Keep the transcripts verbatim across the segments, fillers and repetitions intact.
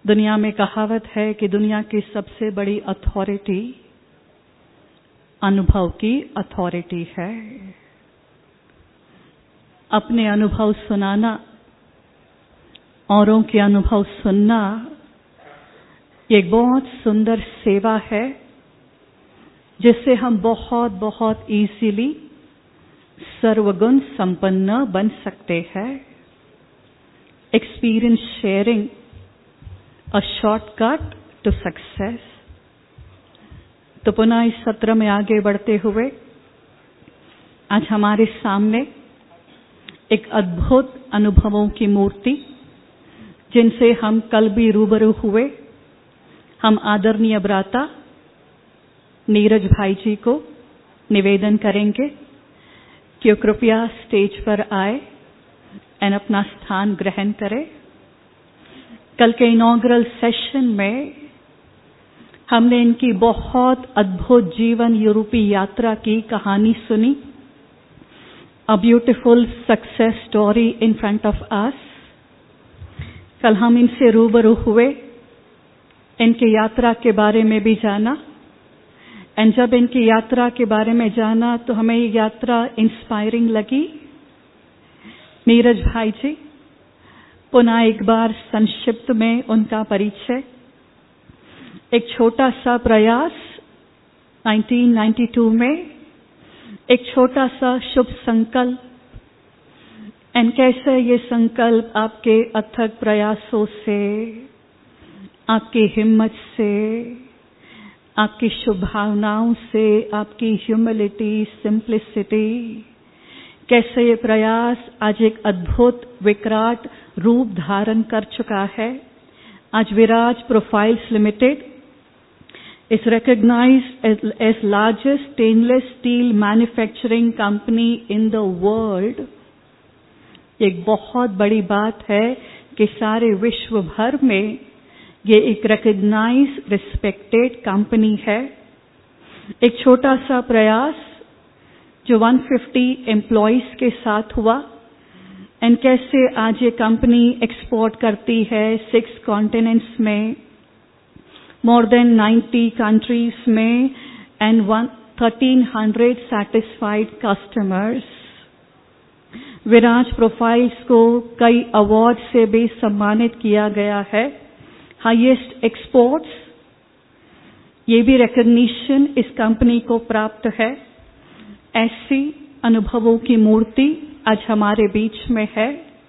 दुनिया में कहावत है कि दुनिया की सबसे बड़ी अथॉरिटी अनुभव की अथॉरिटी है। अपने अनुभव सुनाना, औरों के अनुभव सुनना, ये एक बहुत सुंदर सेवा है जिससे हम बहुत बहुत इजीली सर्वगुण संपन्न बन सकते हैं। Experience sharing, a shortcut to success. तो पुनः इस सत्र में आगे बढ़ते हुए आज हमारे सामने एक अद्भुत अनुभवों की मूर्ति, जिनसे हम कल भी रूबरू हुए, हम आदरणीय भ्राता नीरज भाई जी को निवेदन करेंगे कि वो कृपया स्टेज पर आए और अपना स्थान ग्रहण करें। कल के इनॉग्रल सेशन में हमने इनकी बहुत अद्भुत जीवन यूरोपी यात्रा की कहानी सुनी। A beautiful success story in front of us. कल हम इनसे रूबरू हुए, इनकी यात्रा के बारे में भी जाना। और जब इनकी यात्रा के बारे में जाना तो हमें ये यात्रा इंस्पायरिंग लगी। नीरज भाई जी, पुनः एक बार संक्षिप्त में उनका परिचय। एक छोटा सा प्रयास उन्नीस सौ बानवे में, एक छोटा सा शुभ संकल्प, और कैसे ये संकल्प आपके अथक प्रयासों से, आपकी हिम्मत से, आपकी शुभ भावनाओं से, आपकी ह्यूमिलिटी, सिंप्लिसिटी, कैसे ये प्रयास आज एक अद्भुत विकराट रूप धारण कर चुका है। आज Viraj Profiles Limited is recognized as, as largest stainless steel manufacturing company in the world। एक बहुत बड़ी बात है कि सारे विश्व भर में ये एक रिकॉग्नाइज रिस्पेक्टेड कंपनी है। एक छोटा सा प्रयास जो एक सौ पचास एम्प्लॉइज के साथ हुआ, एंड कैसे आज ये कंपनी एक्सपोर्ट करती है सिक्स कॉन्टिनेंट्स में, मोर देन नाइंटी कंट्रीज में, and one thirteen hundred satisfied customers. Viraj Profiles को कई अवार्ड से भी सम्मानित किया गया है। हाईएस्ट एक्सपोर्ट्स, ये भी रिकॉग्निशन इस कंपनी को प्राप्त है। ऐसी अनुभवों की मूर्ति आज हमारे बीच में है।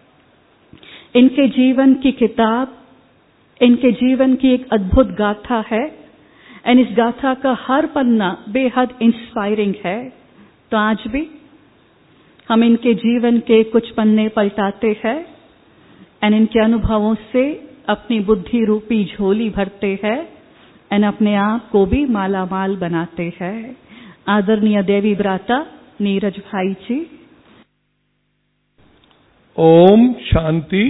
इनके जीवन की किताब, इनके जीवन की एक अद्भुत गाथा है, और इस गाथा का हर पन्ना बेहद इंस्पायरिंग है। तो आज भी हम इनके जीवन के कुछ पन्ने पलटाते हैं और इनके अनुभवों से अपनी बुद्धि रूपी झोली भरते हैं और अपने आप को भी माला माल बनाते हैं। आदरणीय देवी भ्राता नीरज भाई जी। ओम शांति।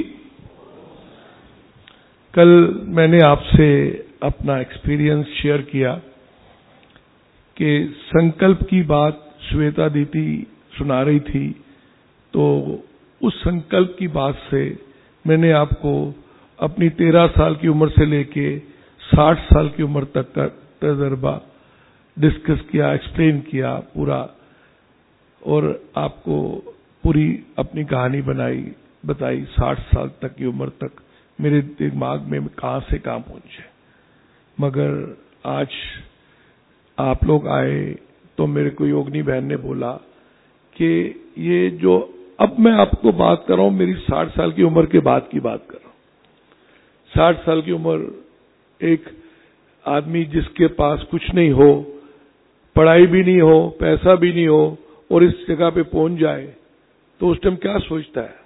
कल मैंने आपसे अपना एक्सपीरियंस शेयर किया कि संकल्प की बात श्वेता दीदी सुना रही थी, तो उस संकल्प की बात से मैंने आपको अपनी तेरह साल की उम्र से लेके साठ साल की उम्र तक का तजर्बा डिस्कस किया, एक्सप्लेन किया पूरा, और आपको पूरी अपनी कहानी बनाई बताई। साठ साल तक की उम्र तक मेरे दिमाग में कहां से कहां पहुंचे। मगर आज आप लोग आए तो मेरे को योगिनी बहन ने बोला कि ये जो अब मैं आपको बात कर रहा हूं, मेरी साठ साल की उम्र के बाद की बात कर रहा हूं। साठ साल की उम्र, एक आदमी जिसके पास कुछ नहीं हो, पढ़ाई भी नहीं हो, पैसा भी नहीं हो, और इस जगह पे पहुंच जाए तो उस टाइम क्या सोचता है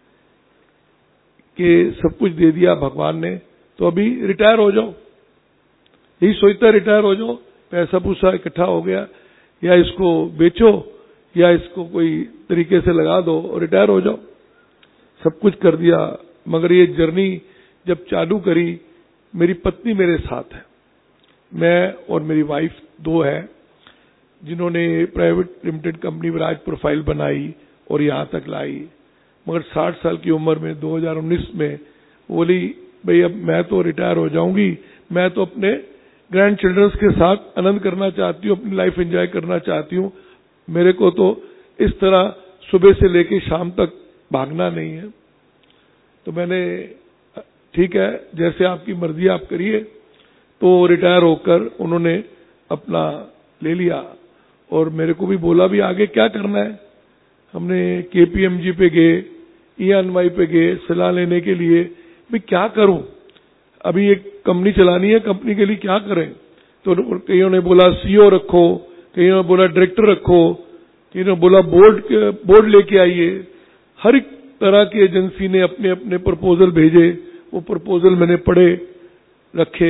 कि सब कुछ दे दिया भगवान ने तो अभी रिटायर हो जाओ। यही सोचता है, रिटायर हो जाओ, पैसा पूसा इकट्ठा हो गया, या इसको बेचो या इसको कोई तरीके से लगा दो और रिटायर हो जाओ। सब कुछ कर दिया। मगर ये जर्नी जब चालू करी, मेरी पत्नी मेरे साथ है, मैं और मेरी वाइफ दो है, जिन्होंने private limited company Viraj profile बनाई और यहां तक लाई। मगर साठ साल की उम्र में दो हज़ार उन्नीस में बोली भाई अब मैं तो रिटायर हो जाऊंगी, मैं तो अपने ग्रैंड चिल्ड्रंस के साथ आनंद करना चाहती हूँ, अपनी लाइफ एंजॉय करना चाहती हूँ, मेरे को तो इस तरह सुबह से लेके शाम तक भागना नहीं है। तो मैंने ठीक है, जैसे आपकी मर्जी आप करिए। तो रिटायर होकर उन्होंने अपना ले लिया और मेरे को भी बोला भी आगे क्या करना है। हमने केपीएमजी पे गए, ईएनवाई पे गए सलाह लेने के लिए, भाई क्या करूं, अभी एक कंपनी चलानी है, कंपनी के लिए क्या करें। तो कईयों ने बोला सीईओ रखो, कईयों ने बोला डायरेक्टर रखो, कईयों ने बोला बोर्ड बोर्ड लेके आइए। हर एक तरह की एजेंसी ने अपने अपने प्रपोजल भेजे, वो प्रपोजल मैंने पढ़े रखे,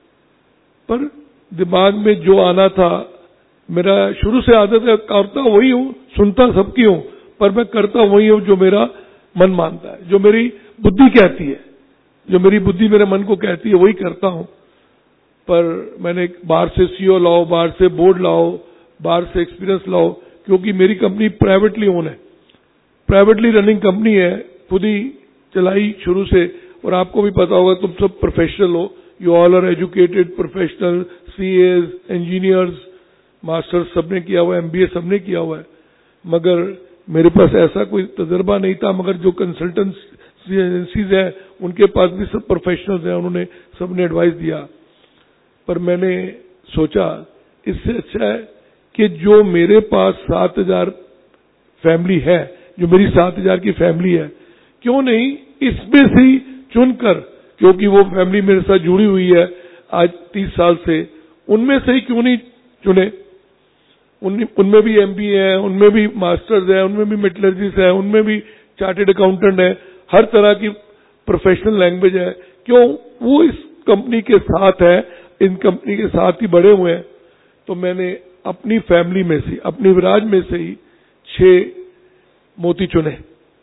पर दिमाग में जो आना था, मेरा शुरू से आदत है, करता वही हूं, सुनता सबकी हूं, पर मैं करता वही हूं जो मेरा मन मानता है, जो मेरी बुद्धि कहती है, जो मेरी बुद्धि मेरे मन को कहती है वही करता हूं। पर मैंने बाहर से सीईओ लाओ, बाहर से बोर्ड लाओ, बाहर से एक्सपीरियंस लाओ, क्योंकि मेरी कंपनी प्राइवेटली ओन है, प्राइवेटली रनिंग कंपनी है, खुद ही चलाई शुरू से। और आपको भी पता होगा, तुम सब प्रोफेशनल हो, you all are educated professional, CAs, engineers, masters सबने किया हुआ है, एमबीए सबने किया हुआ है, मगर मेरे पास ऐसा कोई तजर्बा नहीं था। मगर जो कंसल्टेंसी एजेंसीज है उनके पास भी सब प्रोफेशनल्स हैं, उन्होंने सबने एडवाइस दिया। पर मैंने सोचा इससे अच्छा है कि जो मेरे पास सात हजार फैमिली है, जो मेरी सात हजार की फैमिली है, क्यों नहीं इसमें से ही चुनकर, क्योंकि वो फैमिली मेरे साथ जुड़ी हुई है आज तीस साल से, उनमें से ही क्यों नहीं चुने। उन, उनमें भी एमबीए है, उनमें भी मास्टर्स है, उनमें भी मेटलर्जिस्ट है, उनमें भी चार्टेड अकाउंटेंट है, हर तरह की प्रोफेशनल लैंग्वेज है। क्यों, वो इस कंपनी के साथ है, इन कंपनी के साथ ही बड़े हुए हैं। तो मैंने अपनी फैमिली में से, अपनी विराज में से ही छह मोती चुने।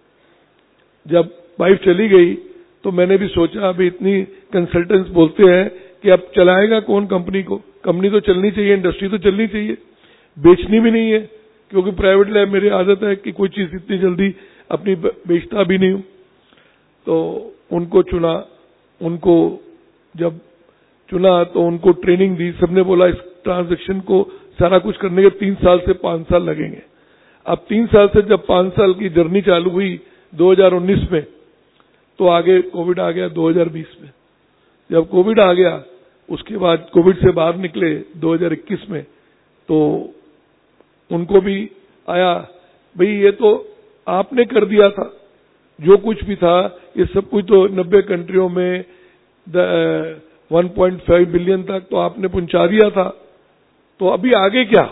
जब वाइफ चली गई तो मैंने भी सोचा, अभी इतनी कंसल्टेंट्स बोलते हैं कि अब चलाएगा कौन कंपनी को, कंपनी तो चलनी चाहिए, इंडस्ट्री तो चलनी चाहिए, बेचनी भी नहीं है, क्योंकि प्राइवेट लैब मेरी आदत है कि कोई चीज इतनी जल्दी अपनी बेचता भी नहीं हूं। तो उनको चुना, उनको जब चुना तो उनको ट्रेनिंग दी, सबने बोला इस ट्रांजैक्शन को सारा कुछ करने के तीन साल से पांच साल लगेंगे। अब तीन साल से जब पांच साल की जर्नी चालू हुई दो हज़ार उन्नीस में, तो आगे कोविड आ गया दो हज़ार बीस में। जब कोविड आ गया, उसके बाद कोविड से बाहर निकले दो हज़ार इक्कीस में, तो उनको भी आया, भाई ये तो आपने कर दिया था, जो कुछ भी था ये सब कुछ तो नब्बे कंट्रियों में वन पॉइंट फाइव बिलियन तक तो आपने पहुंचा दिया था, तो अभी आगे क्या,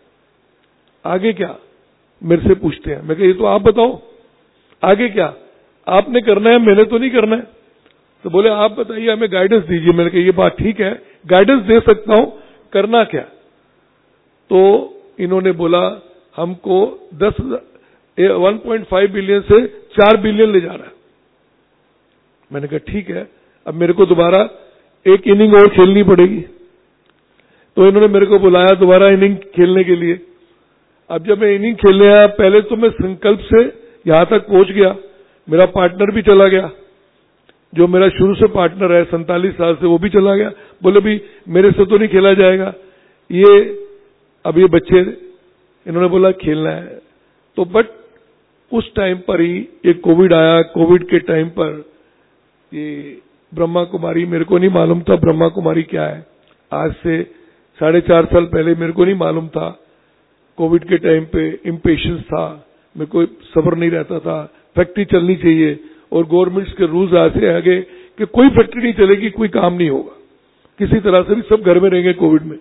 आगे क्या मेरे से पूछते हैं। मैं कहा ये तो आप बताओ आगे क्या आपने करना है, मैंने तो नहीं करना है। तो बोले आप बताइए, हमें गाइडेंस दीजिए। मैंने कहा ये बात ठीक है, गाइडेंस दे सकता हूं, करना क्या। तो इन्होंने बोला हमको दस वन पॉइंट फाइव बिलियन से चार बिलियन ले जा रहा है। मैंने कहा ठीक है, अब मेरे को दोबारा एक इनिंग और खेलनी पड़ेगी। तो इन्होंने मेरे को बुलाया दोबारा इनिंग खेलने के लिए। अब जब मैं इनिंग खेलने आया, पहले तो मैं संकल्प से यहां तक पहुंच गया, मेरा पार्टनर भी चला गया, जो मेरा शुरू से पार्टनर है सैंतालीस साल से, वो भी चला गया। बोले भी मेरे से तो नहीं खेला जाएगा, ये अब ये बच्चे, इन्होंने बोला खेलना है। तो बट उस टाइम पर ही ये कोविड आया। कोविड के टाइम पर ये ब्रह्मा कुमारी, मेरे को नहीं मालूम था ब्रह्मा कुमारी क्या है, आज से साढ़े चार साल पहले मेरे को नहीं मालूम था। कोविड के टाइम पे इम्पेशंस था, मेरे को सब्र नहीं रहता था, फैक्ट्री चलनी चाहिए, और गवर्नमेंट्स के रूल्स ऐसे आ गए कि कोई फैक्ट्री नहीं चलेगी, कोई काम नहीं होगा, किसी तरह से भी सब घर में रहेंगे कोविड में।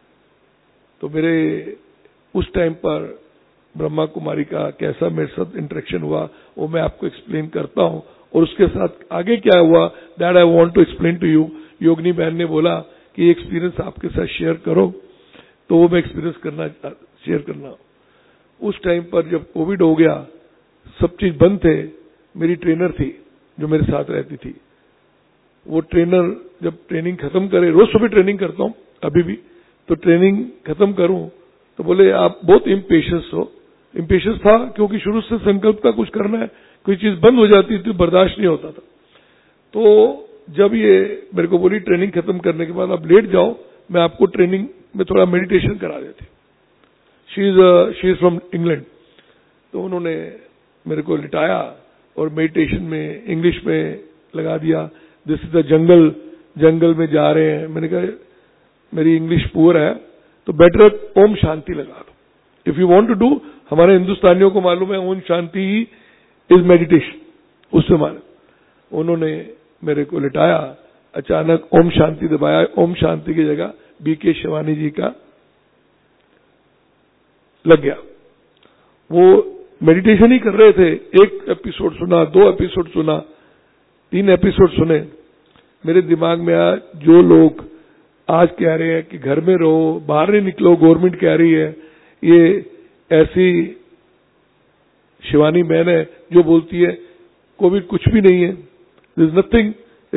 तो मेरे उस टाइम पर ब्रह्मा कुमारी का कैसा मेरे साथ इंटरेक्शन हुआ वो मैं आपको एक्सप्लेन करता हूं, और उसके साथ आगे क्या हुआ that I want to explain to you. Yogini बहन ने बोला कि एक्सपीरियंस आपके साथ शेयर करो, तो वो मैं एक्सपीरियंस करना शेयर करना। उस टाइम पर जब कोविड हो गया, सब चीज बंद थे, मेरी ट्रेनर थी जो मेरे साथ रहती थी। वो ट्रेनर जब ट्रेनिंग खत्म करे, रोज सुबह ट्रेनिंग करता हूं अभी भी, तो ट्रेनिंग खत्म करूं तो बोले आप बहुत इम्पेशंस हो। इम्पेशंस था क्योंकि शुरू से संकल्प का कुछ करना है, कोई चीज बंद हो जाती थी बर्दाश्त नहीं होता था। तो जब ये मेरे को बोली ट्रेनिंग खत्म करने के बाद आप लेट जाओ, मैं आपको ट्रेनिंग में थोड़ा मेडिटेशन करा देती। She is she is from England. तो उन्होंने मेरे को लिटाया और मेडिटेशन में इंग्लिश में लगा दिया, दिस इज द जंगल, जंगल में जा रहे हैं। मैंने कहा मेरी इंग्लिश पुअर है तो बेटर ओम शांति लगा दो। If you want to do, हमारे हिंदुस्तानियों को मालूम है Om Shanti he is meditation, उससे मालूम। उन्होंने मेरे को लिटाया, अचानक ओम शांति दबाया, ओम शांति की जगह बीके शिवानी जी का लग गया। वो मेडिटेशन ही कर रहे थे, एक एपिसोड सुना, दो एपिसोड सुना, तीन एपिसोड सुने। मेरे दिमाग में आया जो लोग आज कह रहे हैं कि घर में रहो, बाहर नहीं निकलो, गवर्नमेंट कह रही है, ये ऐसी शिवानी बहन है जो बोलती है कोविड कुछ भी नहीं है, this is nothing,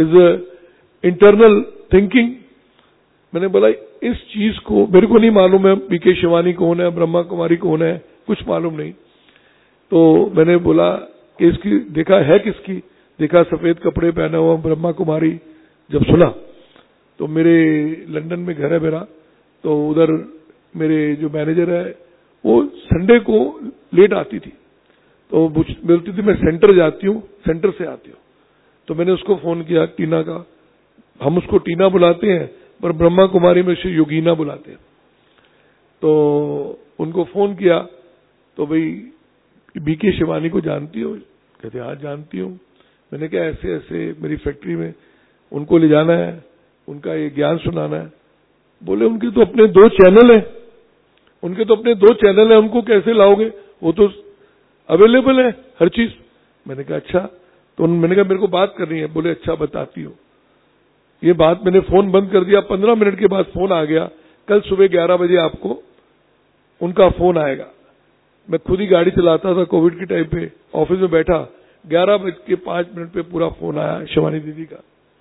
is internal thinking. मैंने बोला इस चीज को मेरे को नहीं मालूम है बीके शिवानी कौन है, ब्रह्मा कुमारी कौन है, कुछ मालूम नहीं। तो मैंने बोला कि इसकी देखा है किसकी, देखा सफेद कपड़े पहना हुआ ब्रह्मा कुमारी। जब सुना तो मेरे लंदन में घर है मेरा, तो उधर मेरे जो मैनेजर है वो संडे को लेट आती थी, तो बोलती थी मैं सेंटर जाती हूँ, सेंटर से आती हूँ। तो मैंने उसको फोन किया, टीना का, हम उसको टीना बुलाते हैं पर ब्रह्मा कुमारी में से योगीना बुलाते हैं। तो उनको फोन किया, तो भाई बीके शिवानी को जानती हो? कहते हाँ जानती हूँ। मैंने कहा ऐसे ऐसे मेरी फैक्ट्री में उनको ले जाना है, उनका ये ज्ञान सुनाना है। बोले उनके तो अपने दो चैनल हैं, उनके तो अपने दो चैनल हैं, उनको कैसे लाओगे, वो तो अवेलेबल है हर चीज। मैंने कहा अच्छा। तो मैंने कहा मेरे को बात करनी है। बोले अच्छा बताती हूँ। ये बात मैंने फोन बंद कर दिया, पंद्रह मिनट के बाद फोन आ गया, कल सुबह ग्यारह बजे आपको उनका फोन आएगा। मैं खुद ही गाड़ी चलाता था कोविड के टाइम पे, ऑफिस में बैठा, ग्यारह बज के पांच मिनट पे पूरा फोन आया शिवानी दीदी का।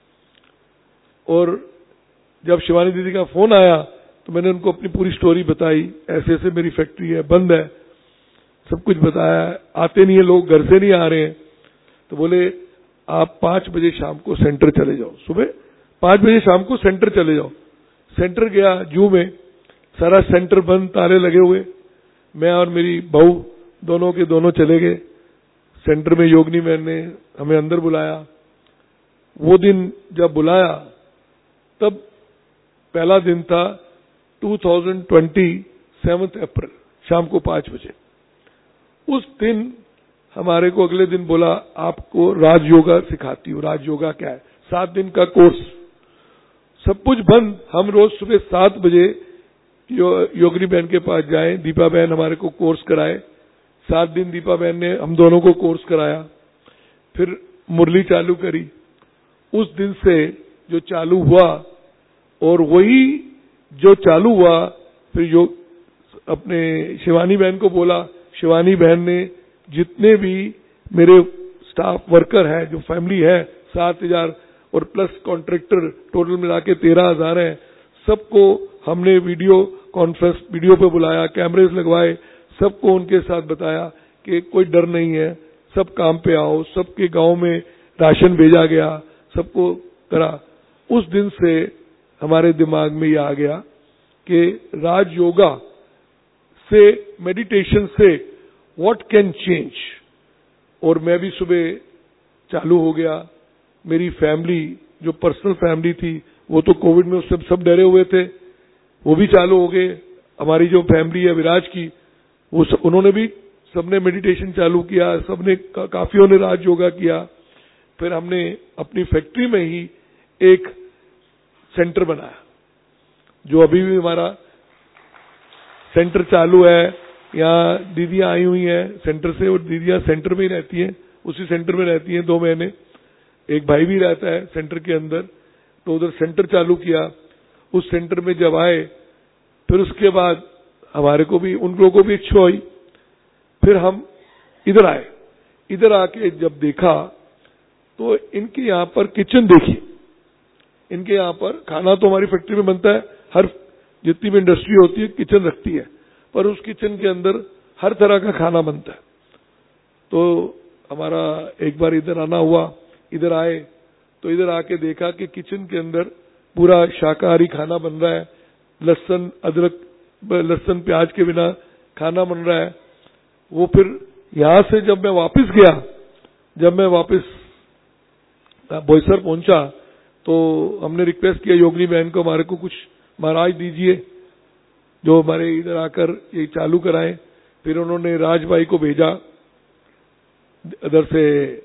और जब शिवानी दीदी का फोन आया तो मैंने उनको अपनी पूरी स्टोरी बताई, ऐसे ऐसे मेरी फैक्ट्री है, बंद है, सब कुछ बताया, आते नहीं है लोग, घर से नहीं आ रहे हैं। तो बोले आप पांच बजे शाम को सेंटर चले जाओ, सुबह पांच बजे शाम को सेंटर चले जाओ। सेंटर गया जू में, सारा सेंटर बंद, ताले लगे हुए। मैं और मेरी बहू दोनों के दोनों चले गए सेंटर में। योगिनी मैन ने हमें अंदर बुलाया। वो दिन जब बुलाया तब पहला दिन था दो हज़ार बीस सात अप्रैल शाम को पांच बजे। उस दिन हमारे को अगले दिन बोला आपको राज योगा सिखाती हूँ। राज योगा क्या है? सात दिन का कोर्स, सब कुछ बंद। हम रोज सुबह सात बजे यो, योगिनी बहन के पास जाएं, दीपा बहन हमारे को कोर्स कराए। सात दिन दीपा बहन ने हम दोनों को कोर्स कराया, फिर मुरली चालू करी। उस दिन से जो चालू हुआ, और वही जो चालू हुआ फिर योग अपने शिवानी बहन को बोला। शिवानी बहन ने जितने भी मेरे स्टाफ वर्कर है, जो फैमिली है, सात हजार और प्लस कॉन्ट्रैक्टर टोटल मिला के तेरह हजार है, सबको हमने वीडियो कॉन्फ्रेंस वीडियो पे बुलाया, कैमरेज लगवाए, सबको उनके साथ बताया कि कोई डर नहीं है, सब काम पे आओ। सबके गांव में राशन भेजा गया, सबको करा। उस दिन से हमारे दिमाग में ये आ गया कि राज योगा से, मेडिटेशन से व्हाट कैन चेंज। और मैं भी सुबह चालू हो गया। मेरी फैमिली जो पर्सनल फैमिली थी वो तो कोविड में उससे सब डरे हुए थे, वो भी चालू हो गए। हमारी जो फैमिली है विराज की, वो सब, उन्होंने भी सबने मेडिटेशन चालू किया, सबने का, काफियों ने राज योगा किया। फिर हमने अपनी फैक्ट्री में ही एक सेंटर बनाया, जो अभी भी हमारा सेंटर चालू है। यहाँ दीदियां आई हुई हैं सेंटर से, और दीदियां सेंटर में ही रहती हैं, उसी सेंटर में रहती हैं दो महीने। एक भाई भी रहता है सेंटर के अंदर। तो उधर सेंटर चालू किया। उस सेंटर में जब आए, फिर उसके बाद हमारे को भी, उन लोगों को भी इच्छा हुई। फिर हम इधर आए। इधर आके जब देखा तो इनके यहाँ पर किचन देखी। इनके यहाँ पर खाना तो हमारी फैक्ट्री में बनता है, हर जितनी भी इंडस्ट्री होती है किचन रखती है, पर उस किचन के अंदर हर तरह का खाना बनता है। तो हमारा एक बार इधर आना हुआ। इधर आए तो इधर आके देखा कि किचन के अंदर पूरा शाकाहारी खाना बन रहा है, लहसुन अदरक लहसुन प्याज के बिना खाना बन रहा है। वो फिर यहां से जब मैं वापस गया, जब मैं वापस बोईसर पहुंचा तो हमने रिक्वेस्ट किया योगिनी बहन को, हमारे को कुछ महाराज दीजिए जो हमारे इधर आकर ये चालू कराएं। फिर उन्होंने राज भाई को भेजा इधर से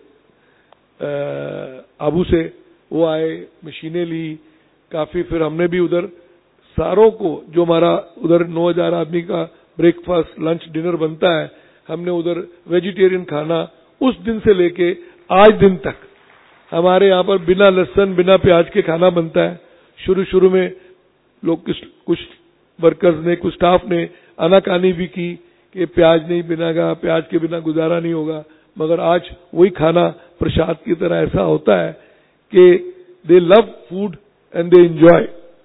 आबू से, वो आए, मशीनें ली काफी। फिर हमने भी उधर सारों को, जो हमारा उधर नौ हजार आदमी का ब्रेकफास्ट लंच डिनर बनता है, हमने उधर वेजिटेरियन खाना उस दिन से लेके आज दिन तक हमारे यहाँ पर बिना लहसुन बिना प्याज के खाना बनता है। शुरू शुरू में लोग कुछ वर्कर्स ने, कुछ स्टाफ ने आनाकानी भी की कि प्याज नहीं बिना प्याज के बिना गुजारा नहीं होगा, मगर आज वही खाना प्रसाद की तरह ऐसा होता है कि they love food and they enjoy.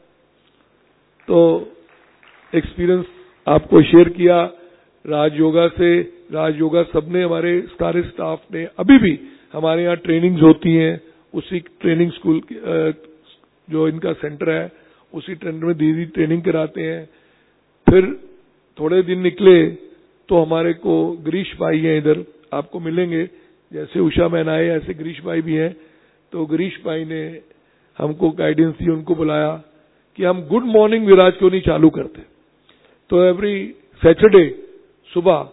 तो एक्सपीरियंस आपको शेयर किया राजयोगा से। राजयोगा सबने, हमारे सारे स्टाफ ने, अभी भी हमारे यहाँ ट्रेनिंग्स होती हैं, उसी ट्रेनिंग स्कूल जो इनका सेंटर है उसी सेंटर में दीदी ट्रेनिंग कराते हैं। फिर थोड़े दिन निकले तो हमारे को गिरीश भाई हैं इधर, आपको मिलेंगे, जैसे उषा मैन आए ऐसे गिरीश भाई भी हैं। तो गिरीश भाई ने हमको गाइडेंस दी, उनको बुलाया कि हम गुड मॉर्निंग विराज क्यों नहीं चालू करते। तो एवरी सैटरडे सुबह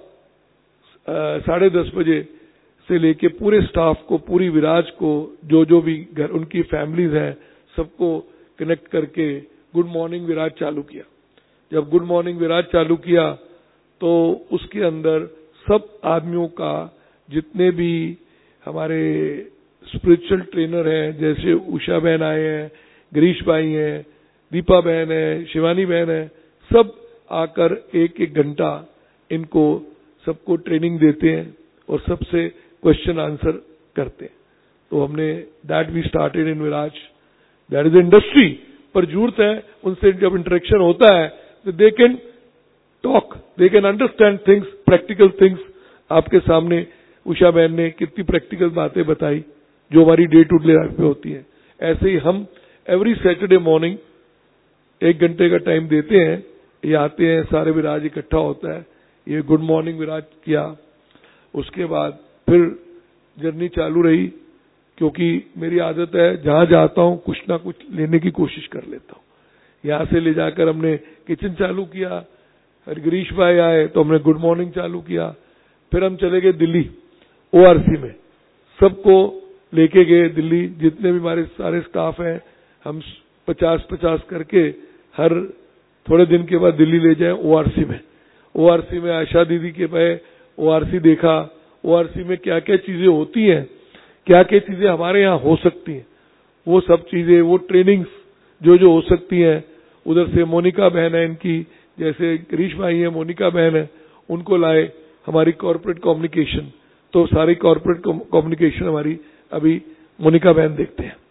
साढ़े दस बजे से लेके पूरे स्टाफ को, पूरी विराज को, जो जो भी घर उनकी फैमिलीज हैं, सबको कनेक्ट करके गुड मॉर्निंग विराज चालू किया। जब गुड मॉर्निंग विराज चालू किया तो उसके अंदर सब आदमियों का, जितने भी हमारे स्पिरिचुअल ट्रेनर हैं, जैसे उषा बहन आए हैं, गिरीश भाई हैं, दीपा बहन है, शिवानी बहन है, सब आकर एक एक घंटा इनको सबको ट्रेनिंग देते हैं और सबसे क्वेश्चन आंसर करते हैं। तो हमने that we started in Viraj, that is industry, पर जरूरत है उनसे जब इंटरेक्शन होता है तो they can talk, they can understand things, practical things. आपके सामने उषा बहन ने कितनी प्रैक्टिकल बातें बताई जो हमारी डे टू डे लाइफ में होती है। ऐसे ही हम एवरी सैटरडे मॉर्निंग एक घंटे का टाइम देते हैं, ये आते हैं, सारे विराज इकट्ठा होता है, ये गुड मॉर्निंग विराज किया। उसके बाद फिर जर्नी चालू रही, क्योंकि मेरी आदत है जहां जाता हूं कुछ ना कुछ लेने की कोशिश कर लेता हूं। यहां से ले जाकर हमने किचन चालू किया, फिर गिरीश भाई आए तो हमने गुड मॉर्निंग चालू किया। फिर हम चले गए दिल्ली ओआरसी में, सबको लेके गए दिल्ली, जितने भी हमारे सारे स्टाफ हैं, हम पचास पचास करके हर थोड़े दिन के बाद दिल्ली ले जाए ओआरसी में। ओआरसी में आशा दीदी के पे ओआरसी देखा, ओआरसी में क्या क्या चीजें होती हैं, क्या क्या चीजें हमारे यहाँ हो सकती हैं, वो सब चीजें, वो ट्रेनिंग्स जो जो हो सकती हैं। उधर से मोनिका बहन है इनकी, जैसे गिरीश भाई है, मोनिका बहन है, उनको लाए, हमारी कॉर्पोरेट कम्युनिकेशन, तो सारी कॉर्पोरेट कम्युनिकेशन हमारी अभी मोनिका बहन देखते हैं।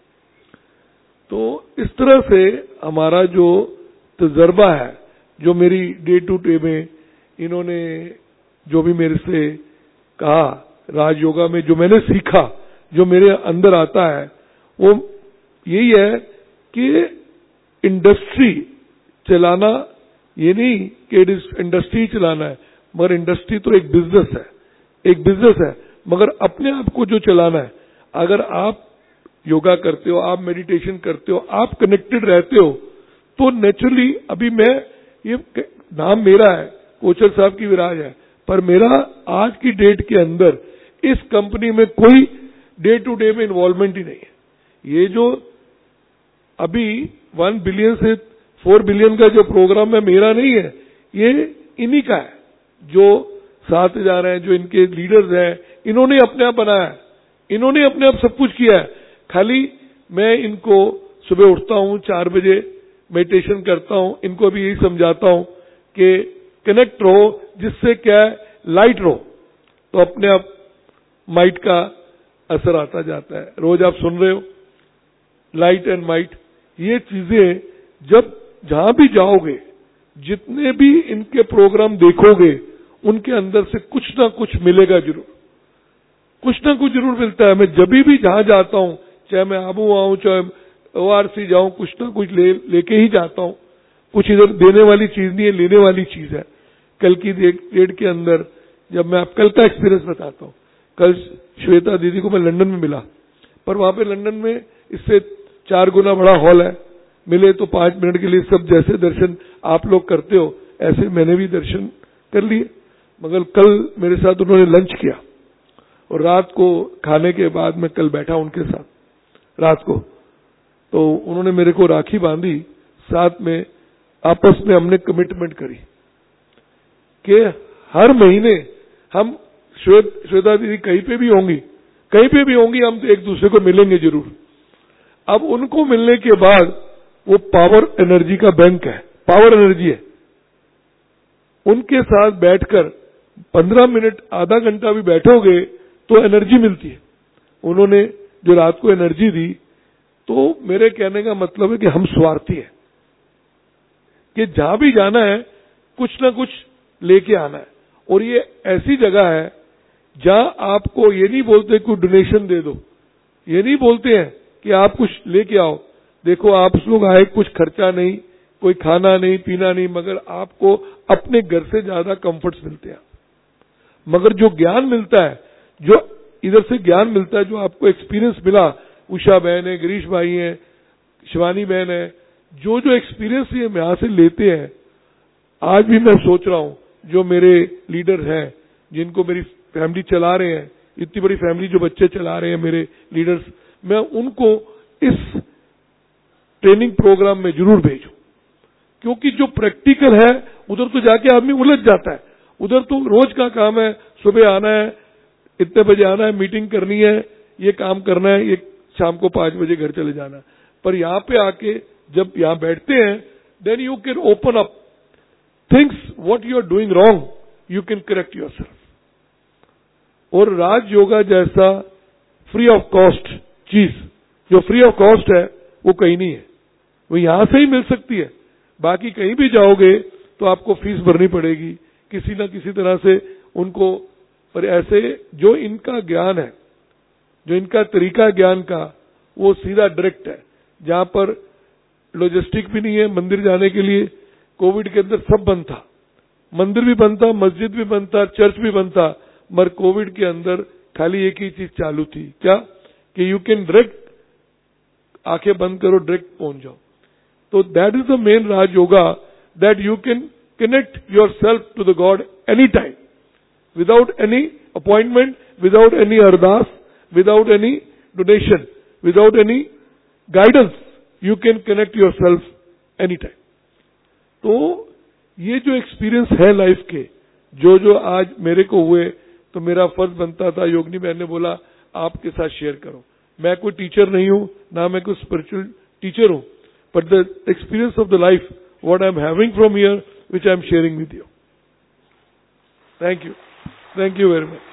तो इस तरह से हमारा जो तजर्बा है, जो मेरी डे टू डे में इन्होंने जो भी मेरे से कहा राजयोगा में, जो मैंने सीखा, जो मेरे अंदर आता है, वो यही है कि इंडस्ट्री चलाना ये नहीं कि इंडस्ट्री चलाना है, मगर इंडस्ट्री तो एक बिजनेस है, एक बिजनेस है, मगर अपने आप को जो चलाना है। अगर आप योगा करते हो, आप मेडिटेशन करते हो, आप कनेक्टेड रहते हो, तो नेचुरली, अभी मैं, ये नाम मेरा है, कोचर साहब की विराज है, पर मेरा आज की डेट के अंदर इस कंपनी में कोई डे टू डे में इन्वॉल्वमेंट ही नहीं है। ये जो अभी वन बिलियन से फोर बिलियन का जो प्रोग्राम है, मेरा नहीं है, ये इन्हीं का है, जो साथ जा रहे हैं, जो इनके लीडर्स हैं, इन्होंने अपने आप बनाया है, इन्होंने अपने आप सब कुछ किया है। खाली मैं इनको सुबह उठता हूं, चार बजे मेडिटेशन करता हूं, इनको भी यही समझाता हूं कि कनेक्ट रहो, जिससे क्या है, लाइट रहो, तो अपने आप माइट का असर आता जाता है। रोज आप सुन रहे हो लाइट एंड माइट, ये चीजें जब जहां भी जाओगे, जितने भी इनके प्रोग्राम देखोगे, उनके अंदर से कुछ ना कुछ मिलेगा जरूर, कुछ ना कुछ जरूर मिलता है। मैं जब भी जहां जाता हूं, चाहे मैं आबू आऊं, चाहे ओआरसी जाऊं, कुछ ना कुछ ले लेके ही जाता हूं। कुछ इधर देने वाली चीज नहीं है, लेने वाली चीज है। कल की डेट के अंदर जब मैं आप कल का एक्सपीरियंस बताता हूं, कल श्वेता दीदी को मैं लंदन में मिला, पर वहां पे लंदन में इससे चार गुना बड़ा हॉल है। मिले तो पांच मिनट के लिए सब जैसे दर्शन आप लोग करते हो ऐसे मैंने भी दर्शन कर लिए। मगर कल मेरे साथ उन्होंने लंच किया और रात को खाने के बाद मैं कल बैठा उनके साथ रात को, तो उन्होंने मेरे को राखी बांधी, साथ में आपस में हमने कमिटमेंट करी कि हर महीने हम श्वेत श्वेता दीदी कहीं पे भी होंगी, कहीं पे भी होंगी, हम एक दूसरे को मिलेंगे जरूर। अब उनको मिलने के बाद वो पावर एनर्जी का बैंक है, पावर एनर्जी है। उनके साथ बैठकर पंद्रह मिनट आधा घंटा भी बैठोगे तो एनर्जी मिलती है। उन्होंने जो रात को एनर्जी दी, तो मेरे कहने का मतलब है कि हम स्वार्थी हैं, कि जहां भी जाना है कुछ ना कुछ लेके आना है। और ये ऐसी जगह है जहां आपको ये नहीं बोलते कि डोनेशन दे दो, ये नहीं बोलते हैं कि आप कुछ लेके आओ। देखो आप लोग आए, कुछ खर्चा नहीं, कोई खाना नहीं पीना नहीं, मगर आपको अपने घर से ज्यादा कंफर्ट्स मिलते हैं। मगर जो ज्ञान मिलता है, जो इधर से ज्ञान मिलता है, जो आपको एक्सपीरियंस मिला, उषा बहन है, गिरीश भाई है, शिवानी बहन है, जो जो एक्सपीरियंस ये हम यहां से लेते हैं, आज भी मैं सोच रहा हूं जो मेरे लीडर हैं, जिनको मेरी फैमिली चला रहे हैं, इतनी बड़ी फैमिली जो बच्चे चला रहे हैं मेरे लीडर्स, मैं उनको इस ट्रेनिंग प्रोग्राम में जरूर भेजूं। क्योंकि जो प्रैक्टिकल है उधर तो जाके आदमी उलझ जाता है। उधर तो रोज का काम है, सुबह आना है, इतने बजे आना है, मीटिंग करनी है, ये काम करना है, ये शाम को पांच बजे घर चले जाना है। पर यहाँ पे आके जब यहाँ बैठते हैं, then you can open up things, what you are doing wrong, you can correct yourself. और राज योगा जैसा फ्री ऑफ कॉस्ट चीज, जो फ्री ऑफ कॉस्ट है, वो कहीं नहीं है, वो यहां से ही मिल सकती है। बाकी कहीं भी जाओगे तो आपको फीस भरनी पड़ेगी किसी ना किसी तरह से उनको। पर ऐसे जो इनका ज्ञान है, जो इनका तरीका ज्ञान का, वो सीधा डायरेक्ट है, जहां पर लॉजिस्टिक भी नहीं है मंदिर जाने के लिए। कोविड के अंदर सब बंद था, मंदिर भी बंद था, मस्जिद भी बंद था, चर्च भी बंद था, मगर कोविड के अंदर खाली एक ही चीज चालू थी, क्या कि यू कैन डायरेक्ट आंखें बंद करो, डायरेक्ट पहुंच जाओ। तो that is the main Raj yoga, that you can connect yourself to the God any time, without any appointment, without any ardas, without any donation, without any guidance, you can connect yourself any time. तो ये जो experience है life के, जो जो आज मेरे को हुए, तो मेरा फर्ज बनता था, योगिनी बहन ने बोला आपके साथ शेयर करो। मैं कोई टीचर नहीं हूं, ना मैं कोई स्पिरिचुअल टीचर हूं, but the experience of the life what I am having from here, which I am sharing with you. Thank you, thank you very much.